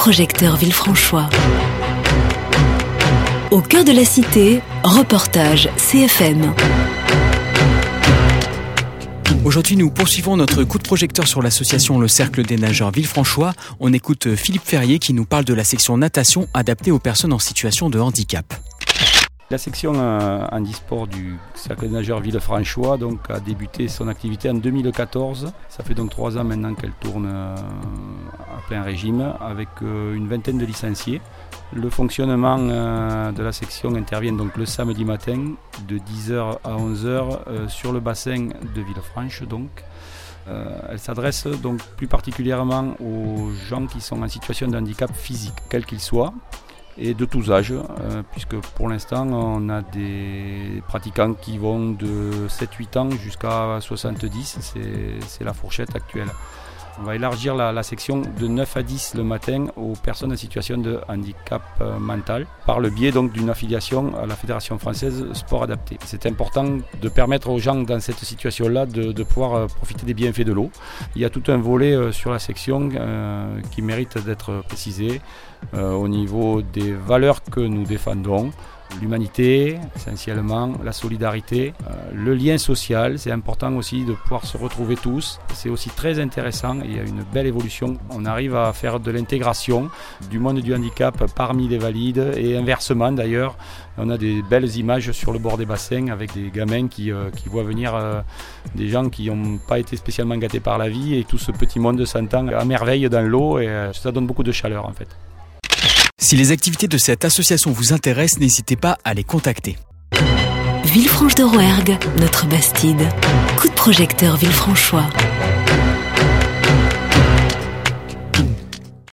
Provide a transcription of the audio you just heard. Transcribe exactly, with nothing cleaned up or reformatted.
projecteur Villefranchois. Au cœur de la cité, reportage C F M. Aujourd'hui, nous poursuivons notre coup de projecteur sur l'association Le Cercle des Nageurs Villefranchois. On écoute Philippe Ferrier qui nous parle de la section natation adaptée aux personnes en situation de handicap. La section euh, handisport du Cercle des Nageurs Villefranchois donc, a débuté son activité en deux mille quatorze. Ça fait donc trois ans maintenant qu'elle tourne euh, à plein régime avec euh, une vingtaine de licenciés. Le fonctionnement euh, de la section intervient donc le samedi matin de dix heures à onze heures euh, sur le bassin de Villefranche. Donc. Euh, elle s'adresse donc plus particulièrement aux gens qui sont en situation de handicap physique, quel qu'il soit, et de tous âges, euh, puisque pour l'instant on a des pratiquants qui vont de sept huit ans jusqu'à soixante-dix, c'est, c'est la fourchette actuelle. On va élargir la, la section de neuf à dix le matin aux personnes en situation de handicap euh, mental par le biais donc d'une affiliation à la Fédération française Sport Adapté. C'est important de permettre aux gens dans cette situation-là de, de pouvoir euh, profiter des bienfaits de l'eau. Il y a tout un volet euh, sur la section euh, qui mérite d'être précisé euh, au niveau des valeurs que nous défendons. L'humanité, essentiellement, la solidarité, euh, le lien social, c'est important aussi de pouvoir se retrouver tous. C'est aussi très intéressant, il y a une belle évolution. On arrive à faire de l'intégration du monde du handicap parmi les valides et inversement d'ailleurs. On a des belles images sur le bord des bassins avec des gamins qui, euh, qui voient venir euh, des gens qui n'ont pas été spécialement gâtés par la vie et tout ce petit monde s'entend à merveille dans l'eau et euh, ça donne beaucoup de chaleur en fait. Si les activités de cette association vous intéressent, n'hésitez pas à les contacter. Villefranche de Rouergue, notre Bastide. Coup de projecteur Villefranchois.